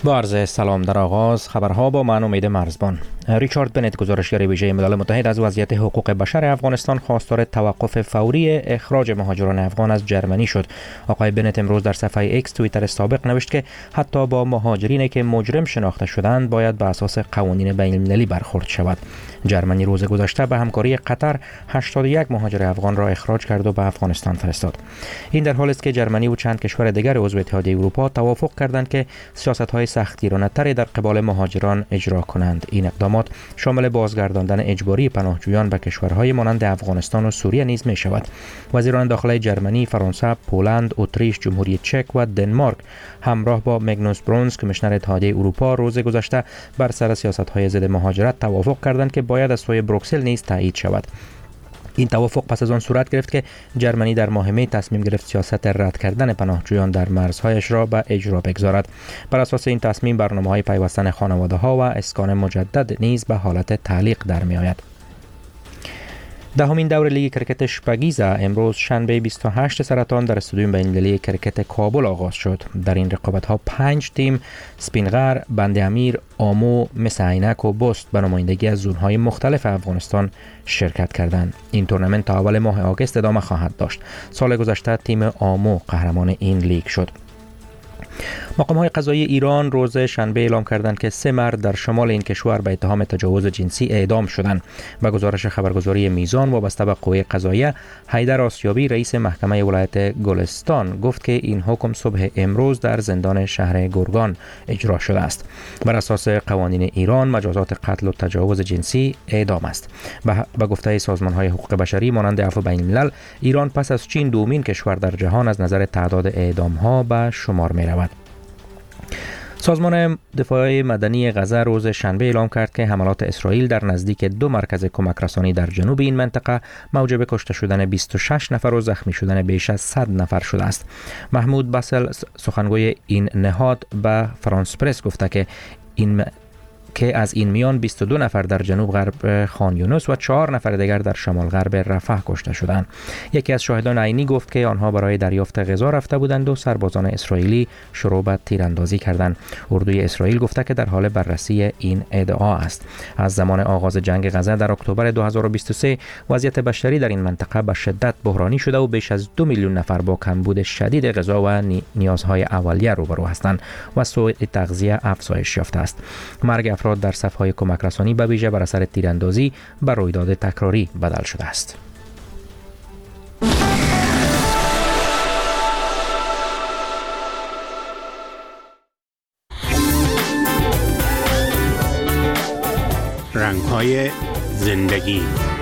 با عرض سلام در آغاز خبرها با من امید مرزبان. ریچارد بنت گزارشگر ویژه ملل متحد از وضعیت حقوق بشر افغانستان خواستار توقف فوری اخراج مهاجران افغان از جرمنی شد. آقای بنت امروز در صفحه ایکس توییتر سابق نوشت که حتی با مهاجرینی که مجرم شناخته شدند باید بر اساس قوانین بین المللی برخورد شود. جرمنی روز گذشته به همکاری قطر 81 مهاجر افغان را اخراج کرد و به افغانستان فرستاد. این در حالی است که جرمنی و چند کشور دیگر عضو اتحادیه اروپا توافق کردند که سیاست‌های سختگیرانه‌تری در قبال مهاجران اجرا کنند. این اقدامات شامل بازگرداندن اجباری پناهجویان به کشورهای مانند افغانستان و سوریه نیز می شود. وزیران داخلی جرمنی، فرانسه، پولند، اتریش، جمهوری چک و دنمارک همراه با مگنوس برونز کمیشنر اتحادیه اروپا روز گذشته بر سر سیاست‌های ضد مهاجرت توافق کردند که باید از سوی بروکسل نیز تایید شود. این توافق پس از آن صورت گرفت که جرمنی در ماه می تصمیم گرفت سیاست رد کردن پناهجویان در مرزهایش را به اجرا بگذارد. بر اساس این تصمیم برنامه‌های پیوستن خانواده‌ها و اسکان مجدد نیز به حالت تعلیق در می آید. دهمین دور لیگ کرکت شپگیزه امروز شنبه 28 سرطان در استادیوم بین‌المللی کرکت کابل آغاز شد. در این رقابت‌ها 5 تیم سپینغر، بند امیر، آمو، مس عینک و بست به نمایندگی از زون‌های مختلف افغانستان شرکت کردند. این تورنمنت تا اول ماه آگوست ادامه خواهد داشت. سال گذشته تیم آمو قهرمان این لیگ شد. مقام‌های قضایی ایران روز شنبه اعلام کردند که 3 مرد در شمال این کشور به اتهام تجاوز جنسی اعدام شدند. به گزارش خبرگزاری میزان وابسته به قوه قضاییه، حیدر آسیابی رئیس محکمه ولایت گلستان گفت که این حکم صبح امروز در زندان شهر گرگان اجرا شده است. بر اساس قوانین ایران مجازات قتل و تجاوز جنسی اعدام است. به گفته سازمان‌های حقوق بشری مانند عفو بین الملل، ایران پس از چین دومین کشور در جهان از نظر تعداد اعدام‌ها به شمار می‌رود. سازمان دفاع مدنی غزه روز شنبه اعلام کرد که حملات اسرائیل در نزدیک 2 مرکز کمک رسانی در جنوب این منطقه موجب کشته شدن 26 نفر و زخمی شدن بیش از 100 نفر شده است. محمود باسل سخنگوی این نهاد به فرانس پرس گفته که از این میان 22 نفر در جنوب غرب خان یونس و 4 نفر دیگر در شمال غرب رفح کشته شدند. یکی از شاهدان عینی گفت که آنها برای دریافت غذا رفته بودند و سربازان اسرائیلی شروع به تیراندازی کردند. اردوی اسرائیل گفته که در حال بررسی این ادعا است. از زمان آغاز جنگ غزه در اکتبر 2023 وضعیت بشری در این منطقه به شدت بحرانی شده و بیش از 2 میلیون نفر با کمبود شدید غذا و نیازهای اولیه روبرو هستند و سوء تغذیه افزایش یافته است. مرگ افراد در صف‌های کمک رسانی به ویژه بر اثر تیراندازی به رویداد تکراری بدل شده است. رنگ‌های زندگی.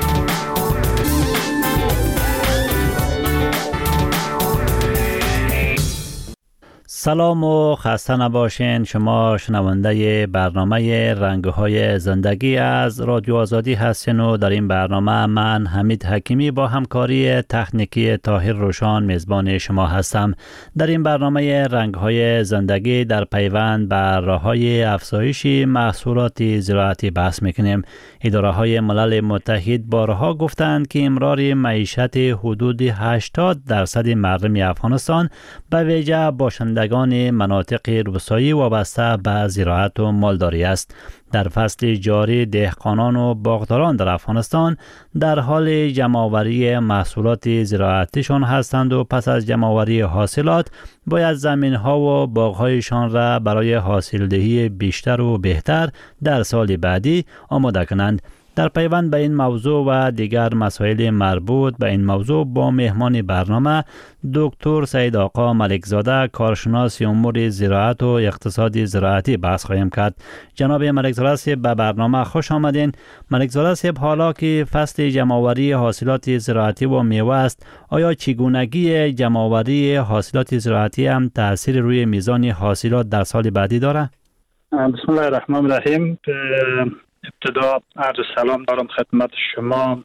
سلام و خسته نباشین. شما شنونده برنامه رنگ‌های زندگی از رادیو آزادی هستین و در این برنامه من حمید حکیمی با همکاری تکنیکی طاهر روشان میزبان شما هستم. در این برنامه رنگ‌های زندگی در پیوند بر راه‌های افزایش محصولات زراعتی بحث میکنیم. اداره‌های ملل متحد بارها گفتند که امرار معیشت حدود 80% مردم افغانستان به ویژه باشندگان مناطق روستایی وابسته به زراعت و مالداری است. در فصل جاری دهقانان و باغداران در افغانستان در حال جمع‌آوری محصولات زراعتیشان هستند و پس از جمع‌آوری حاصلات باید زمین‌ها و باغ‌هایشان را برای حاصلدهی بیشتر و بهتر در سال بعدی آماده کنند. در پیوند به این موضوع و دیگر مسائل مربوط به این موضوع با مهمان برنامه دکتر سید آقا ملکزاده کارشناس امور زراعت و اقتصاد زراعتی بحث خواهیم کرد. جناب ملکزاده صاحب به برنامه خوش آمدین. ملکزاده صاحب، حالا که فصل جمع‌آوری حاصلات زراعتی و میوه است، آیا چگونگی جمع‌آوری حاصلات زراعتی هم تأثیر روی میزان حاصلات در سال بعدی داره؟ بسم الله الرحمن الرحیم. ابتدا عرض سلام دارم خدمت شما،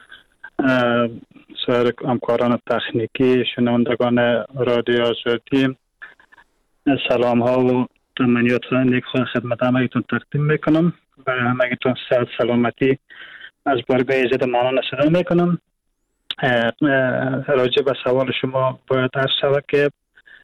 سایر همکاران تکنیکی، شنوندگان رادیو آزادی. سلام ها و تمنیات نیک خدمت همگیتون تقدیم میکنم. برای همگیتون صحت سلامتی از بارگاه عزت مانان صدا میکنم. راجع به سوال شما باید عرض شود که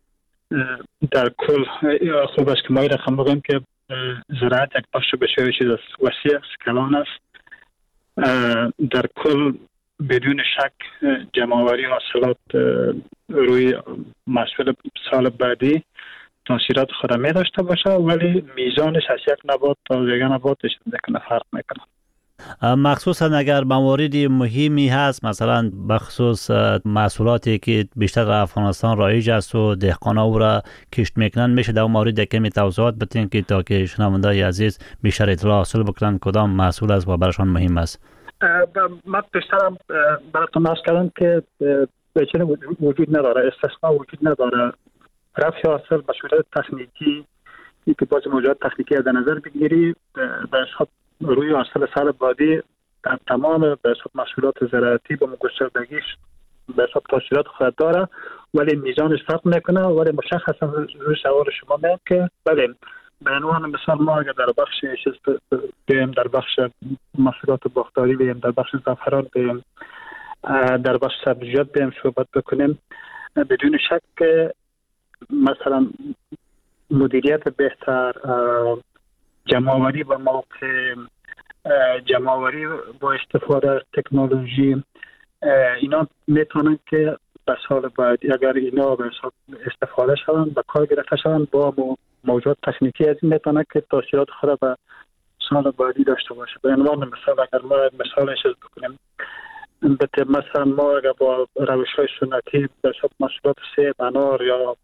در کل خوب است که ما رقم بگم که زراعت یک بخش بسیار چیز وسیع است، کلان است. در کل بدون شک جمع‌آوری حاصلات روی محصول سال بعدی تاثیرات خود می داشته باشه، ولی میزانش از یک نبات تا دیگر نباتش دیگه فرق میکنه. مخصوصا اگر مواردی مهمی هست، مثلا بخصوص محصولاتی که بیشتر در افغانستان رایج است و دهقانا او را کشت میکنن، میشه در اون مورد کمی توضیحات بدین که تا که شنوندگان عزیز بیشتر اطلاع حاصل بکنن کدام محصول است و براشان مهم است. من بیشترم براتون عرض کردم که پیچیدگی وجود نداره، استثناء وجود نداره. رفع حاصل به صورت تکنیکی که باز موضوعات تکنیکی در نظر بگیری، به حساب روی حاصل سال بعدی در تمام به حساب محصولات زراعتی با گستردگیش به حساب تاثیرات خود داره، ولی میزانش فرق میکنه. ولی مشخصا روی سوال شما میگم که بله، به عنوان مثال ما اگر در بخش بیم، در بخش محصولات باغداری بیم، در بخش زعفران بیم، در بخش سبزیجات بیم صحبت بکنیم، بدون شک مثلا مدیریت بهتر، جمع‌آوری با موقع، جمع‌آوری با استفاده از تکنولوژی، اینا میتونن که به سال بعد اگر اینا به استفاده شوند و کار گرفته شوند با موجود تکنیکی از این میتونن که تاثیرات خود به سال بعدی داشته باشه. به عنوان مثال اگر ما مثالش بکنیم، مثلا ما اگر با روش‌های سنتی به حساب محصولات سیب، انار یا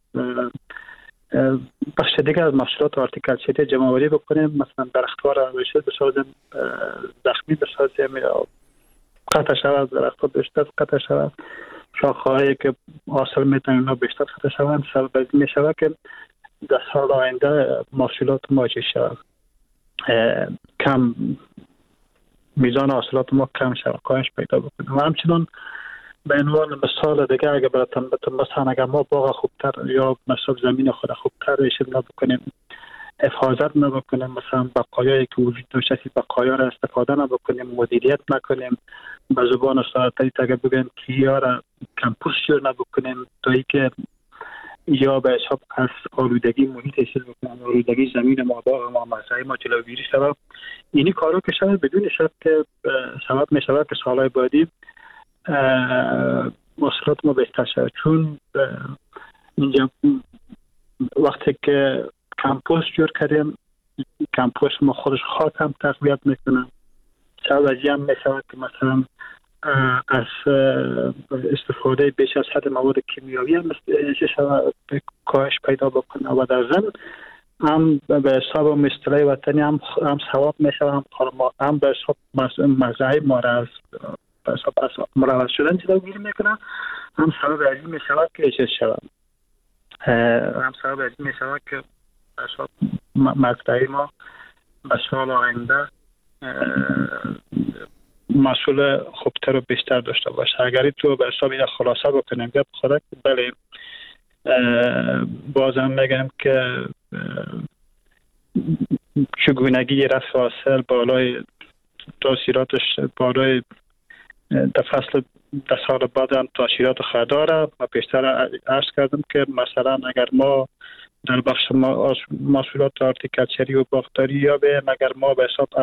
بخش دیگر از محصولات هورتیکالچری جمع‌آوری بکنیم، مثلا درخت‌ها را رویشه بسازیم، زخمی بسازیم یا قطع شود، درخت‌ها بیشتر قطع شود، شاخه‌هایی که حاصل میتونن اینا بیشتر قطع شوند، سبب میشود که در سال آینده محصولات ما چی شود، کم میزان حاصلات ما کم شود، کاهش پیدا بکنه. و همچنین به عنوان مثال دیگه اگر براتون مثلا اگر ما باغ خوبتر یا مثلا زمین خود خوبتر ریشه نبکنیم، حفاظت نبکنیم، مثلا بقایایی که وجود داشته بقایا را استفاده نبکنیم، مدیریت نکنیم، به زبان ساده اگر بگیم که یا را کمپوست جور نبکنیم تا اینکه یا به حساب از آلودگی محیط حاصل بکنیم، آلودگی زمین ما، باغ ما، مزرعه ما جلوگیری شود، اینی کارا که شود بدون شک که سبب می شود که سالهای بعدی محصولات ما بهتر شود. چون اینجا وقتی که کمپوست جور کردیم، کمپوست ما خودش خاک هم تقویت میکنه، سبب از این می شود که مثلا از استفاده بیش از حد مواد کیمیایی هم کاهش پیدا بکنه و در ضمن هم به حساب مصطلح وطنی هم ثواب میشه، هم به حساب مزرعه ما را از به حساب مروج شدن جلوگیری میکنه، هم سبب از این میشود که چیز شود، هم سبب از این میشود که به حساب مزرعه ما به سال آینده محصول خوبتر و بیشتر داشته باشه. اگر تو به حساب این خلاصه بکنیم گپ خدا که بله، بازم میگم که چگونگی رفع حاصل بالای تاثیراتش بالای در سال بعد هم تاثیرات خود داره. و بیشتر عرض کردم که مثلا اگر ما در بخش محصولات هورتیکالچری و باغداری یا به اگر ما به حساب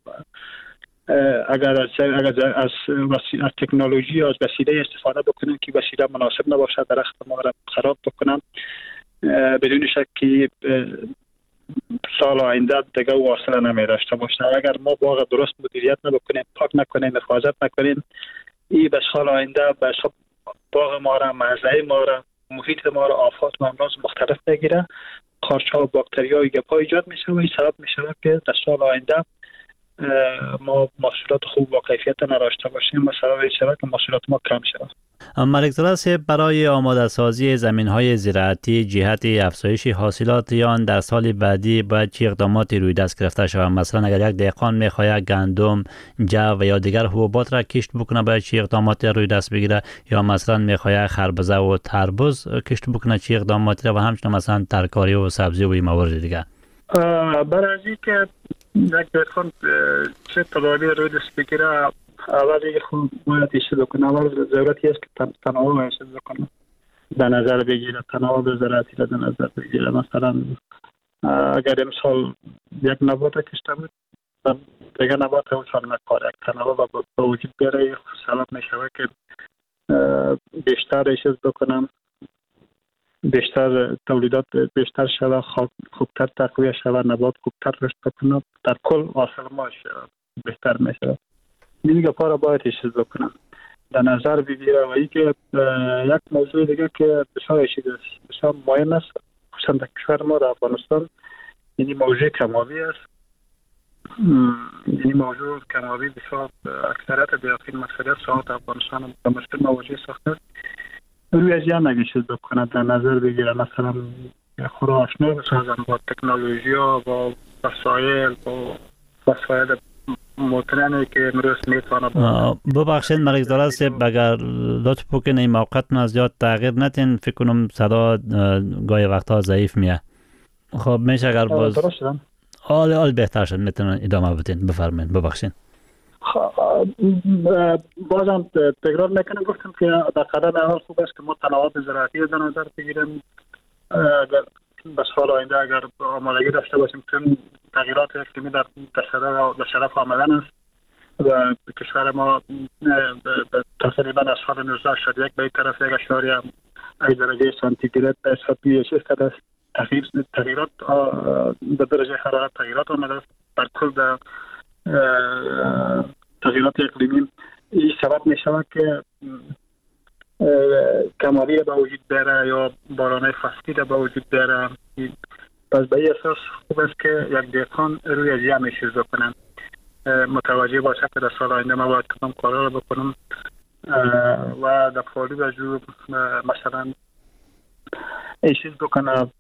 اگر از تکنولوژی از وسیله استفاده بکنیم که وسیله مناسب نباشه، درخت ما را خراب بکنم، بدون شک که سال آینده دیگه او حاصل نمی داشته باشه. اگر ما باغ درست مدیریت نکنیم، پاک نکنیم، حفاظت نکنیم، این به سال آینده به حساب باغ ما را، مزرعه ما را، محیط ما را آفات و امراض مختلف بگیره، قارچ‌ها و باکتری‌ها و گپ‌ها ایجاد میشه و این سبب میشه که در سال آینده ما محصولات خوب و کیفیت نداشته باشیم و سبب میشه که محصولات ما کم شود. ملک زاده صاحب، برای آماده سازی زمین‌های زراعتی جهت افزایش حاصلات آن در سال بعدی باید چه اقداماتی روی دست گرفته شود؟ مثلا اگر یک دهقان می‌خواهد گندم، جو و یا دیگر حبوبات را کشت بکنه باید چه اقداماتی روی دست بگیره؟ یا مثلا می‌خواهد خربزه و تربوز کشت بکنه چه اقداماتی و همچنین مثلا ترکاری و سبزی و موارد دیگر؟ برای از اینکه یک دهقان چه تدابیر روی دست بگیره، اول خود باید ایشی بکنه. اول ضرورتی است که تنوع ایشی بکنه. در نظر بگیره، تناوب زراعتی را در نظر بگیره. مثلا اگر امسال یک نبات کشته بود دیگه نبات او سال نکاره، یک تناوب با وجود بیاره، سبب می شود که بیشتر چیز بکنم، بیشتر تولیدات بیشتر شود، خوبتر تقویه شود، نبات خوبتر رشد بکنه، در کل حاصل ما بهتر می شود. این گپا را باید چیز بکنم در نظر بگیره. و اینکه یک موضوع دیگه که بسیار مهم است خصوصا در کشور ما در افغانستان، یعنی موضوع کم‌آبی است. یعنی موضوع کم‌آبی بسیار اکثریت دیافین مسئله ساعت افغانستان با مشکل مواجه ساخته روی از یا نگیشید بکنه در نظر بگیره. مثلا خود آشنا بسازن با تکنولوژی ها، با وسایل مطمئنه که امروز میتونه. ببخشید ملک زاده صاحب، اگر لطف بکنین این موقعتون از یاد تغییر نتین، فکر کنم صدا گاهی وقتا ضعیف میه. خب میشه اگر باز حال بهتر شد میتونن ادامه بدین، بفرمایید. ببخشید بازم تکرار میکنم، گفتم که در قدم اول خوب است که ما تناوب زراعتی در نظر بگیریم. اگر به سال آینده اگر آمادگی داشته باشیم که تغییرات اقلیمی در شرف آمدن است و کشور ما تقریبا از سال 1981 به این طرف 1.8 درجه سانتیگراد به حساب شده است. تغییرات به درجه حرارت تغییرات آمده است در کل در تغییرات اقلیمی. این سبب می شود که کم‌آبی به وجود بیاره یا باران فصلی به وجود بیاره. پس به این اساس خوب است که یک دهقان روی از یه چیز بکنن، متوجه باشه که در سال آینده ما باید کدام کارا رو بکنم و در پالی و جو مثلا این چیز بکنه.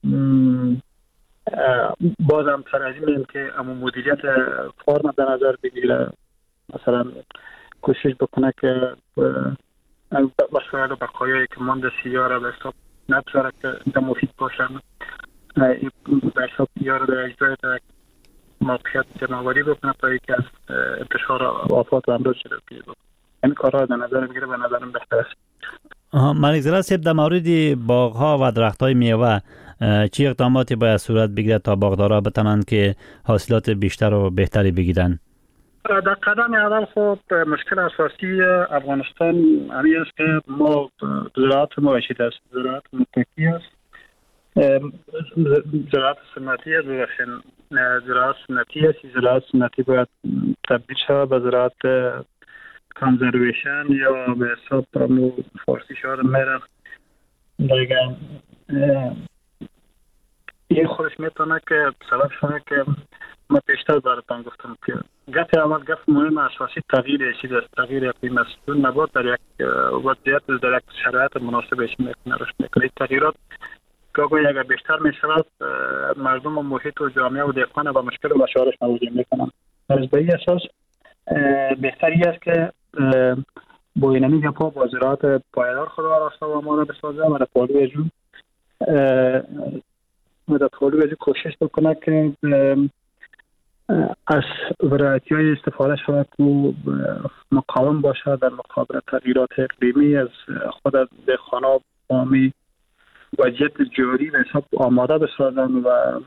بازم ترجیح میدیم که اما مدیریت فارم در نظر بگیره، مثلا کوشش بکنه که وسایل و بقایایی که مانده سیاره به حساب نبذاره که مفید باشن، به حساب سیاره در اجرای در موقعیت جمعواری بکنه تا یکی از انتشار آفات و امراض جلوگیری بکنه. این کارها در نظر بگیره به نظرم بهتر است. ملک زاده صاحب، در مورد باغ‌ها و درخت‌های میوه چه اقداماتی باید صورت بگیرد تا باغدارا بتونن که حاصلات بیشتر و بهتری بگیرن؟ در قدم اول خب مشکل اساسی افغانستان همین است که ما زراعت معاشی است، زراعت متکی است، زراعت سنتی است. زراعت سنتی است. زراعت سنتی باید تبدیل شود به زراعت کانزرویشن یا به حساب فارسی شده میره دیگه. این خودش میتونه که سبب شده که ما پیشتر براتون گفتم که گفت اول گفت مهم اساسی تغییر چیز است، تغییر اقلیم است. نبات در یک وضعیت در یک شرایط مناسبش میکنه رشد میکنه. تغییرات گاهی اگر بیشتر میشود مردم و محیط و جامعه و دهقان با مشکل و مشارش مواجه میکنن. از به این اساس بهتری است که با اینمی گپا با زراعت پایدار خدا راسته و آماده بسازه و در پالوی جون کوشش بکنه که از ورایتی های استفاده شود که مقاوم باشد در مقابل تغییرات اقلیمی. از خود دهقانا قومی وضعیت جاری به حساب آماده بسازن و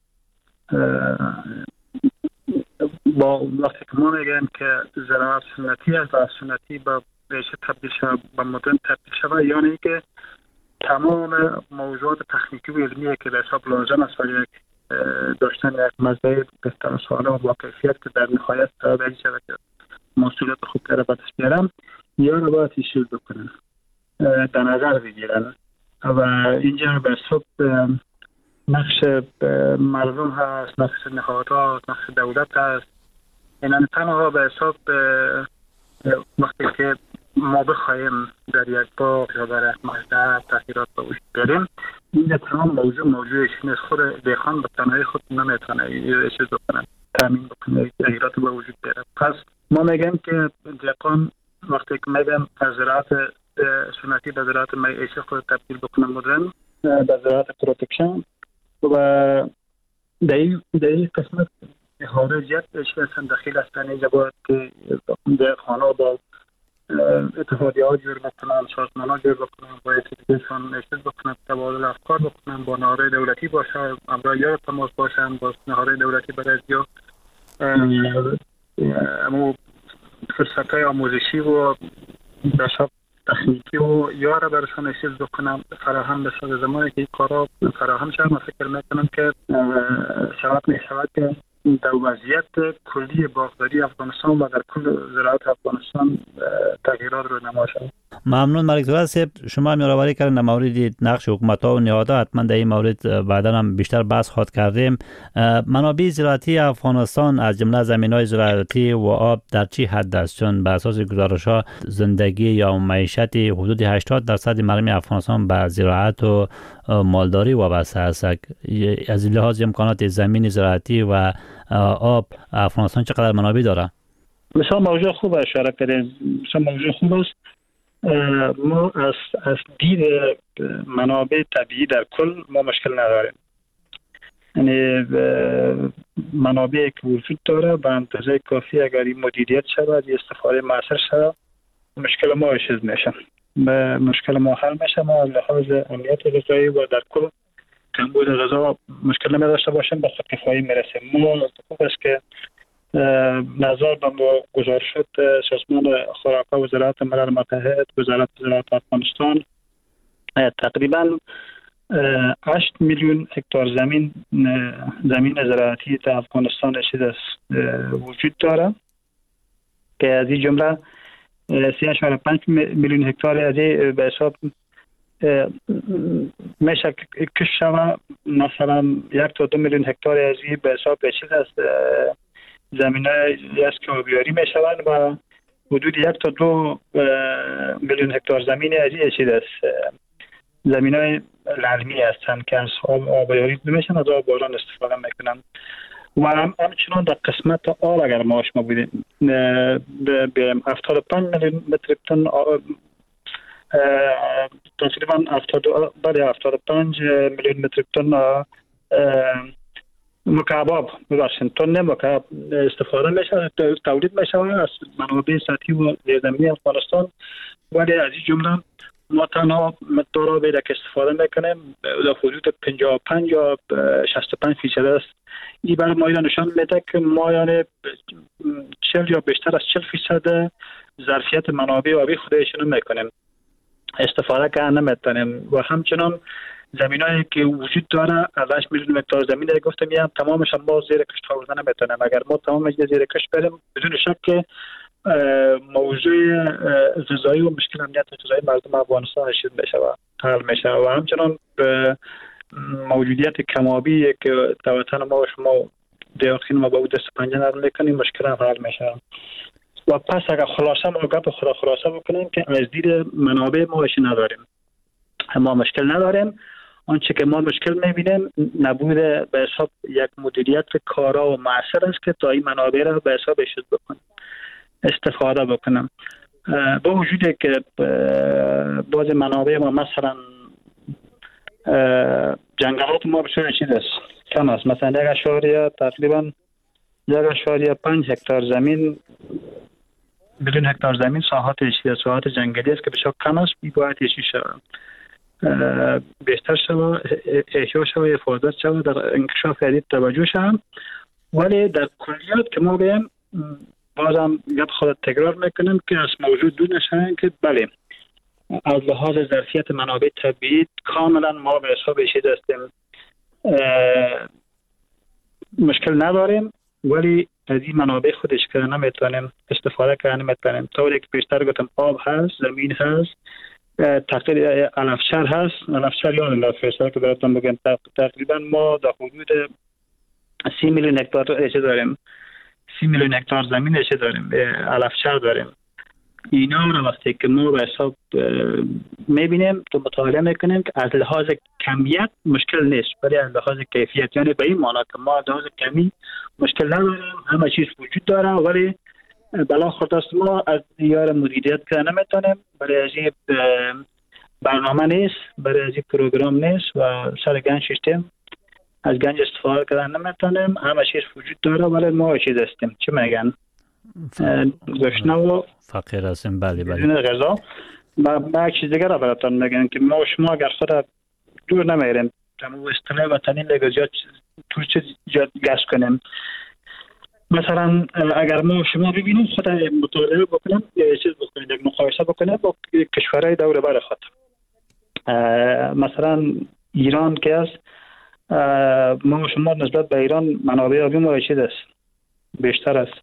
با وقتی که ما میگیم که زراعت سنتی است و سنتی با ریشه تبدیل شود به مدرن تبدیل شود، یعنی که تمام موضوعات تکنیکی و علمی که به حساب لازم است برای داشتن یک مزرعه بهتر و سالم و با کیفیت که در نهایت تابعی شود که محصولات خوبتر به دست بیارن، یا رو باید تشکیل بکنن در نظر بگیرن. و اینجا به حساب نقش مردم هست، نقش نهادها، نقش دولت هست. این تنها به حساب وقتی که ما بخواهیم در یک باغ یا در یک مزرعه تغییرات به وجود بیاریم، این تمام موضوعش نیست. خود دهقان به تنهایی خود نمیتونه چیز بکنه، تامین بکنه تغییرات به وجود بیاره. پس ما میگیم که دهقان وقتی که میگیم از زراعت سنتی به زراعت معیشی خود تبدیل بکنه مدرن به زراعت پروتکشن و در این قسمت خارجیت اشکالسان داخل هستن. اینجا باید که دهقانا با اتحادیه ها جور بکنن، سازمان ها جور بکنن، باید دیگهشان نشد بکنن، تبادل افکار بکنن، با نهادهای دولتی باشه، همراهی تماس باشن با نهادهای دولتی برای ازیا امو فرصت های آموزشی و بساب تخنیکی و یاره برشان نشد بکنم فراهم بشه. زمانی که این کارا فراهم شد، من فکر میکنم که سبب می شود که در وضعیت کلی باغداری افغانستان و در کل زراعت افغانستان تغییرات رو نما شود. ممنون ملک زاده صاحب. شما یادآوری کردین در مورد نقش حکومت‌ها و نهادها، حتما در این مورد بعدا هم بیشتر بحث خواهد کردیم. منابع زراعتی افغانستان از جمله زمین‌های زراعتی و آب در چی حد است؟ چون بر اساس گزارش‌ها زندگی یا معیشت حدود 80% مردم افغانستان به زراعت و مالداری وابسته است. از لحاظ امکانات زمین زراعتی و آب افغانستان چقدر منابع داره؟ مثلا موضوع خوب اشاره کردین، مثلا موضوع خوب است. ما از دید منابع طبیعی در کل ما مشکل نداریم. یعنی منابعی که وجود داره به اندازه کافی اگر این مدیریت شود، استفاده مؤثر شود، مشکل ما چیز میشه، مشکل ما حل میشه. ما از لحاظ امنیت غذایی و در کل کمبود غذا مشکل نمیداشته باشیم، به خودکفایی میرسیم. ما خوب است که نظر به گزارشات سازمان خوراک و وزارت ملل متحد، وزارت زراعت افغانستان تقریبا 8 میلیون هکتار زمین زراعتی در افغانستان وجود داره که از این جمله 3.5 میلیون هکتار از به حساب میشه کش شود. مثلا 1 تا 2 میلیون هکتار از این به حساب چیز است زمین‌های است که آبیاری میشوند و حدود 1 تا 2 میلیون هکتار زمین از این چیز است زمین‌های للمی هستند که از آبیاری میشن، از آب باران استفاده میکنن. و همچنان در قسمت آب اگر ما شما بودیم به 75 میلیون متر تن تقریبا 75 میلیون متر تن مکعب تن مکعب استفاده میشه، تولید میشه از منابع سطحی و زیرزمینی افغانستان. ولی از این جمله ما تنها مقدار آبی که استفاده میکنیم در حدود 55 یا 65% است. این برای ما نشان میده که ما یعنی 40 یا بیشتر از 40% ظرفیت منابع آبی خودشون میکنیم، استفاده کردن نمیتونیم. و همچنان زمینایی که وجود داره از 8 میلیون هکتار زمین گفتم میام تمامش ما زیر کشت آوردن نمیتونیم. اگر ما تمامش زیر کشت بریم بدون شک که موضوع غذایی و مشکل امنیت غذایی مردم افغانستان حل میشه و همچنان موجودیت کمابی که در وطن ما و شما دیارخین ما با او دست پنجه نرم میکنیم مشکل هم حل میشه. و پس اگر خلاصه ما گپ خلاصه بکنیم که از دید منابع ما نداریم، ما مشکل نداریم. آنچه که ما مشکل میبینیم نبود به حساب یک مدیریت کارا و معصر است که تا این منابع را به حساب اشد بکنیم، استفاده بکنم. با وجودی که باز منابع ما مثلا جنگلات ما بسیار چیز است کم است، مثلا تقریبا 1.5 هکتار زمین بدون هکتار زمین ساحات جنگلی است که بسیار کم است. باید یکی شود بیشتر شود، احیا شود، حفاظت شود، در انکشاف جدید توجه شود. ولی در کلیات که ما بیم بازم گپ خود تکرار میکنم که از موضوع دور نشن که بله از لحاظ ظرفیت منابع طبیعی کاملا ما به حساب چیز هستیم، مشکل نداریم. ولی از این منابع خودش که نمیتونیم استفاده کنیم نمیتونیم. طوری که بیشتر گفتم آب هست، زمین هست، تقریبا علفچر هست. علفچر یا علفچر که براتون بگم تقریبا ما در حدود 30 میلیون هکتار ایشه داریم، 30 میلیون هکتار زمین ایشه داریم، علفچر داریم. اینا رو وقتی که ما به حساب میبینیم تو مطالعه میکنیم که از لحاظ کمیت مشکل نیست، ولی از لحاظ کیفیت، یعنی به این معنی که ما از لحاظ کمی مشکل نداریم، همه چیز وجود داره، ولی بلا خودست ما از دیار مدیریت که نمیتونیم، برای از این برنامه نیست، برای از این پروگرام نیست و سر گنج سیستم از گنج استفاده کردن نمیتونیم. همه چیز وجود داره ولی ما چیز هستیم چه میگن گشنه و فقیر هستیم. بله بدون غذا. و یک چیز دیگر را براتون میگم که ما و شما اگر خود دور نمیریم تمام اصطلاح وطنی لگزیات تو چه گشت کنیم، مثلا اگر ما و شما ببینیم خود مطالعه بکنیم یا چیز بکنیم، یک مقایسه بکنیم با کشورهای دور بر خود، مثلا ایران که است، ما و شما نسبت به ایران منابع آبی ما چیز است بیشتر است،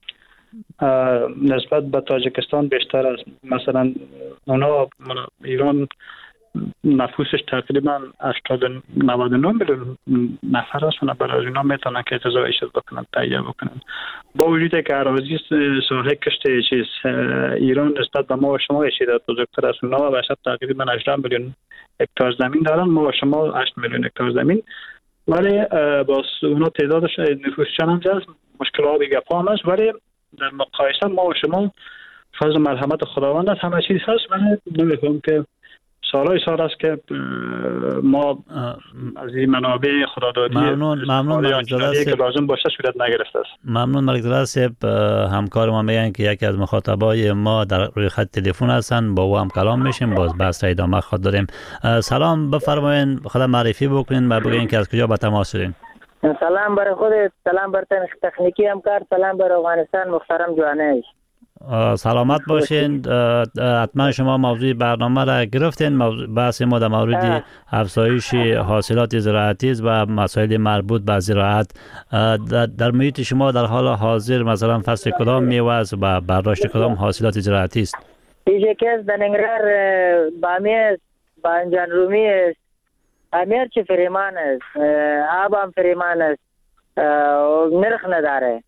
نسبت به تاجیکستان بیشتر است. مثلا اونا ایران نفوسش تقریبا 99 میلیون نفر است و برای اونا میتونن که تزایشت بکنن، تهیه بکنن. با وجود که اراضی ساحه کشت چیز ایران نسبت به ما و شما چیز بزرگتر است، اونا باشد تقریبا 18 میلیون هکتار زمین دارن، ما و شما 8 میلیون هکتار زمین، ولی با اونا تعدادش نفوس چند است، مشکل آبی گپ هم است، ولی در مقایسه ما و شما فضل مرحمت خداوند است، همه چیز هست. ولی نمی‌فهم که سالهای سال است که ما از این منابع خدادادی ممنون ملک زاده که لازم باشه صورت نگرفته است. ممنون ملک زاده صاحب. همکار ما میگن که یکی از مخاطبای ما در روی خط تلفن هستن، با او هم کلام میشیم، باز بحث ادامه خود داریم. سلام، بفرمایید، خود معرفی بکنین و بگین که از کجا به تماس شدین. سلام بر خودت، سلام بر تکنیکی همکار، سلام بر افغانستان محترم جوانش. سلامت باشین. حتما شما موضوع برنامه را گرفتین. بحث ما در مورد افزایش حاصلات زراعتی و مسائل مربوط به زراعت. در محیط شما در حال حاضر مثلا فصل کدام میوه است و برداشت کدام حاصلات زراعتی است؟ یکی که در ننگرهار بامیه است، بانجان رومی است، امیر چه فریمان است، آب هم فریمان است، نرخ نداره.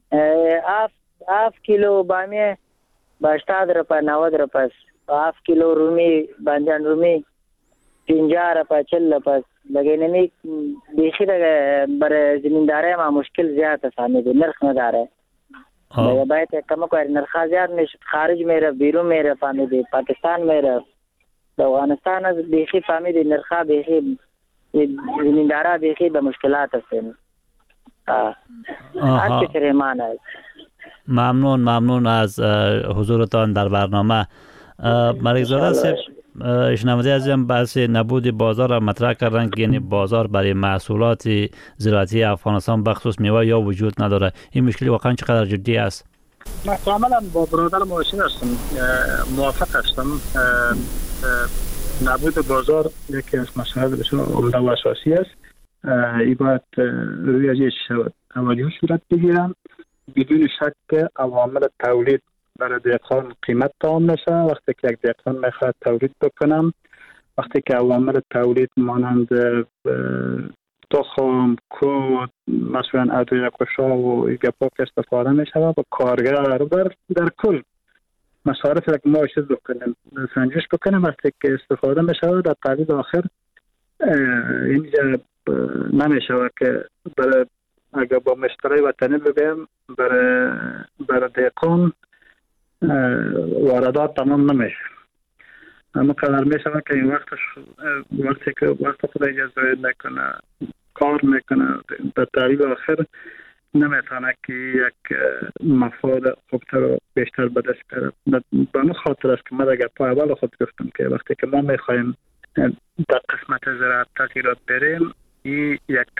7 کیلو بامیه با 80 روپه 90 روپه است، 7 کیلو رومی بانجان رومی 50 روپه 40 روپه است. لیکن نمی بیخی برای زمینداره ما مشکل زیاد است، نرخ نداره. باید کم کنه، نرخ زیاد میشه، خارج میره، بیرون میره، فهمیدی پاکستان میره، افغانستان از بیخی فهمیدی نرخ بیخی زمینداره بیخی به مشکلات هستیم. هر چه ریمان است. ممنون از حضورتان در برنامه. ملک زاده صاحب، شنونده عزیزم بحث نبود بازار را مطرح کردن که یعنی بازار برای محصولات زراعتی افغانستان بخصوص میوه یا وجود نداره. این مشکل واقعا چقدر جدی است؟ من کاملا با برادر مواصل هستم، موافق هستم. نبود بازار یکی از مسائل بسیار عمده و اساسی است. این باید روی از شود عملیات صورت بگیرن. بدون شک عوامل تولید برای دهقان قیمت تعیین میشه. وقتی که یک دهقان میخواد تولید بکنم، وقتی که عوامل تولید مانند تخم، کود، مثلا ادویه کشا و گپا که استفاده میشه و کارگر در کل مصارف که ما چیز بکنیم، سنجش بکنیم، وقتی که استفاده میشه در تولید آخر اینجا نمیشه که برای اگر با مشتری وطنی بگیم برای دهقان واردات تمام نمیشه. اما قدر میشه که این وقتی خود اجازه نکنه کار میکنه در تولید آخر نمیتونه که یک مفاد خوبتر و بیشتر به دست بیاره. به اون خاطر است که من اگر پای اول خود گفتم که وقتی که ما میخوایم در قسمت زراعت تغییرات بریم، این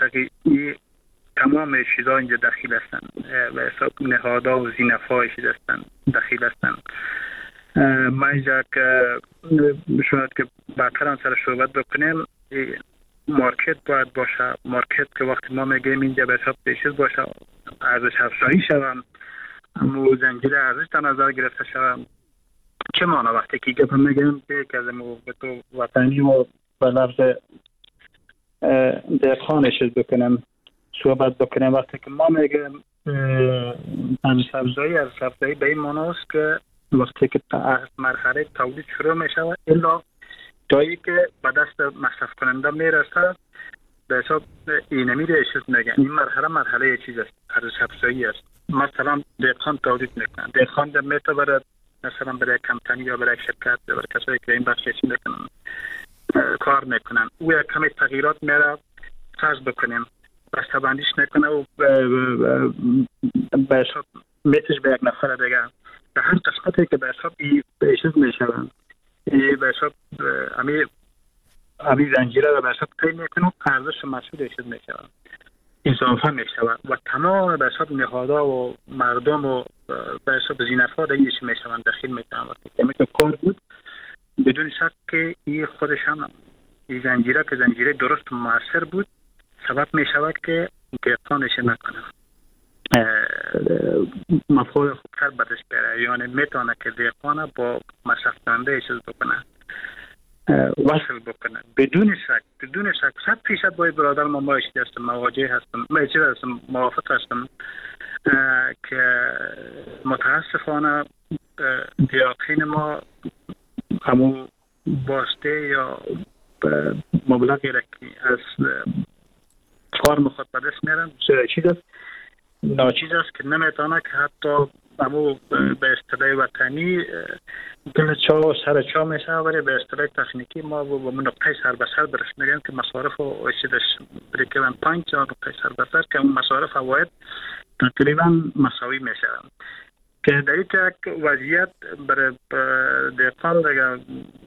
تمام چیزا اینجا دخیل هستن و حساب نهادها و زینفهای چیز هستن دخیل هستن. ما اینجا که شاید که بعدتر هم سر صحبت بکنیم، مارکت باید باشه. مارکت که وقتی ما میگیم اینجا به حساب چیز باشه، ارزش افزایی شوم، اما زنجیره ارزش در نظر گرفته شوم. چه معنی وقتی که گفتم میگم که از موقع وطنی و به لفظ دهقان چیز بکنم صحبت بکنیم، وقتی که ما میگیم ارزش افزایی به این معنی است که وقتی که مرحله تولید شروع میشه الا جایی که به دست مصرف کننده میرسه به حساب اینمی رو چیز میگن. این مرحله چیز است، ارزش افزایی است. مثلا دهقان تولید میکنن، دهقان در میتونه مثلا برای کمپانی یا برای شرکت یا برای کسایی که این بخش چیز میکنن کار میکنن، او یک کمی تغییرات میره فرض بکنیم بسته‌بندیش میکنه و به حساب میتش به یک نفر دیگه به هر قسمتی که به حساب به چیز میشوند به حساب امی زنجیره رو به حساب تعیین میکنه ارزش مسئول چیز میشوند اضافه میشوند و تمام به حساب نهادها و مردم و به حساب زینفا در اینش میشوند داخل میشوند وقتی که کار بود بدون شک که این خودش هم این زنجیره که زنجیره درست و مؤثر بود سبب میشود که دهقانش نکنه مفعول خوبتر بدش بره یعنی میتونه که دهقان با مصرف کننده چیز بکنه وصل بکنه بدون شک 100% باید برادر ما هستم مواجه هستم موافق هستم که متاسفانه دیاقین ما همون باسته یا مبلغی را که از فارم خود به دست میارن چیز است ناچیز است که نمیتونه که حتی همو به اصطلاح وطنی دل چا و سر چا میشه ولی به اصطلاح تکنیکی ما و نقطه سر به سر برش میگن که مصارف و چیزش بریکوان پوینت یا نقطه سر به سر که اون مصارف فواید تقریبا مساوی میشه که در یک وضعیت برای دهقان دیگه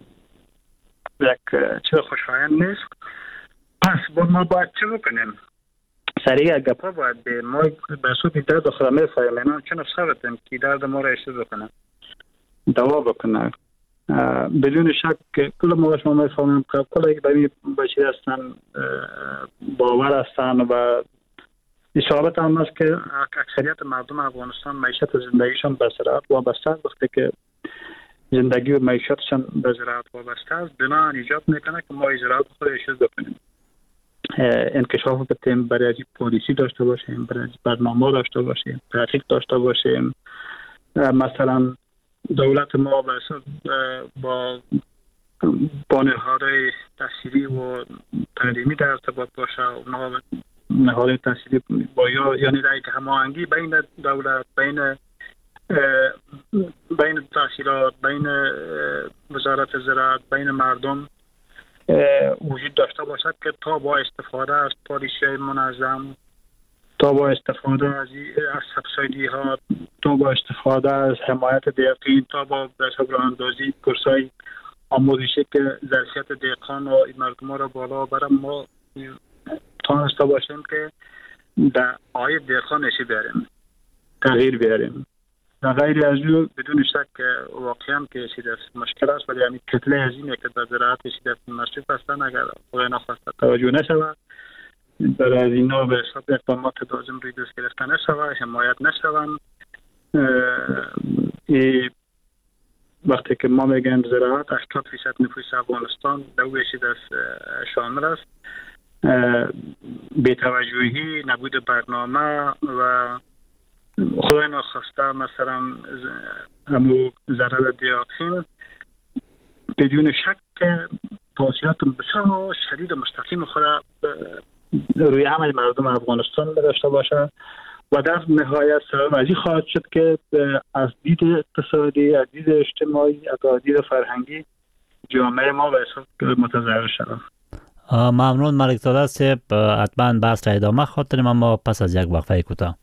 یک چیز خوشایند نیست. پس ما باید چه بکنیم؟ سریع گپا باید به ما به صورت درد خودمه فایمینان چون افسرتیم که درد ما را اشتر بکنه دوا بکنه بدون شک که کل ما شما میفهمیم که کل یک برای بچی هستن باور هستن و ثابت هم است که اکثریت مردم افغانستان معیشت زندگیشان به زراعت وابسته است. وقتی که زندگی و معیشتشان به زراعت وابسته است بنا ایجاد میکنه که ما زراعت خود اشتر بکنیم انکشاف بتیم برای پالیسی داشته باشیم برای برنامه داشته باشیم تحقیق داشته باشیم مثلا دولت ما با نهادهای تحصیلی و تعلیمی در ارتباط باشه و نهادهای تحصیلی با یعنی در یک هماهنگی بین دولت بین تحصیلات بین وزارت زراعت بین مردم وجود داشته باشد که تا با استفاده از پالیسی منظم تا با استفاده از سبسیدی ها تا با استفاده از حمایت دهقان تا با راه اندازی کورسای آموزشی که ظرفیت دهقان و مردم را بالا برم ما تانسته باشیم که در عاید دهقان نشی بیاریم تغییر بیاریم در غیر از او بدون شک واقعا که چیز مشکل است ولی یعنی کتله هزینه که در زراعت چیز مصرف هستن اگر خدای نخواسته توجه نشود برای از اینا به حساب اقدامات لازم روی دست گرفته نشود حمایت نشوند وقتی که ما میگیم زراعت 80% نفوس افغانستان در چیز شامل است بی‌توجهی نبود برنامه و خدای ناخواسته مثلا همو ضرر دیاقین بدون شک تاثیرات بسیار شدید و مستقیم خود روی عمل مردم افغانستان داشته باشه و در نهایت سبب از این خواهد شد که از دید اقتصادی از دید اجتماعی از دید فرهنگی جامعه ما به حساب متضرر شد. ممنون ملک زاده صاحب حتما بحث را ادامه خواهد داریم اما پس از یک وقفه کوتاه.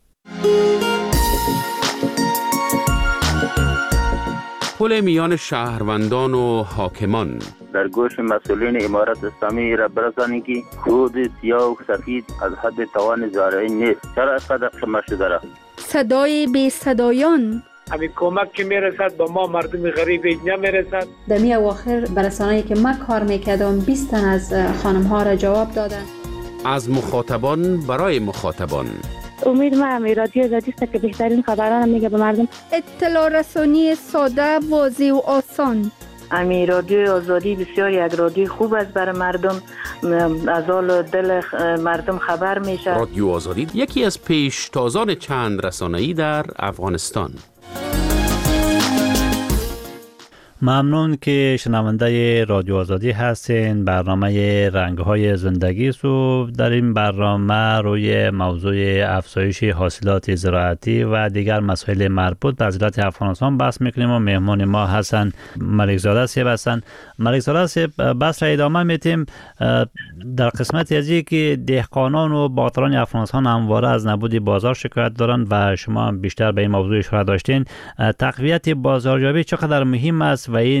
پل میان شهروندان و حاکمان در گوش مسئولین امارت اسلامی را برسانید که حدود سیاه و سفید از حد توان زارعی نیست. چرا اینقدر خمه شده را؟ صدای بی صدایان همین کمک که میرسد با ما مردم غریب نمیرسد. در می اواخر برسانه‌ای که من کار میکردم 20 تن از خانم ها را جواب دادن. از مخاطبان برای مخاطبان امید ما رادیو آزادی است که بهترین خبران میگه به مردم. اطلاع رسانی ساده، واضح و آسان. امی رادیو آزادی بسیار یک رادیو خوب است برای مردم، از حال دل مردم خبر میشه. رادیو آزادی یکی از پیشتازان چند رسانه‌ای در افغانستان. ممنون که شنونده رادیو آزادی هستین. برنامه رنگ‌های زندگی رو در این برنامه روی موضوع افزایش حاصلات زراعتی و دیگر مسائل مربوط به زراعت افغانستان بحث میکنیم و مهمان ما هستن ملک زاده صاحب هستن. ملک زاده صاحب، بحث را ادامه میتیم در قسمت ازی که دهقانان و باغداران افغانستان همواره از نبود بازار شکایت دارند و شما بیشتر به این موضوع اشاره داشتین. تقویت بازاریابی چقدر مهم است و این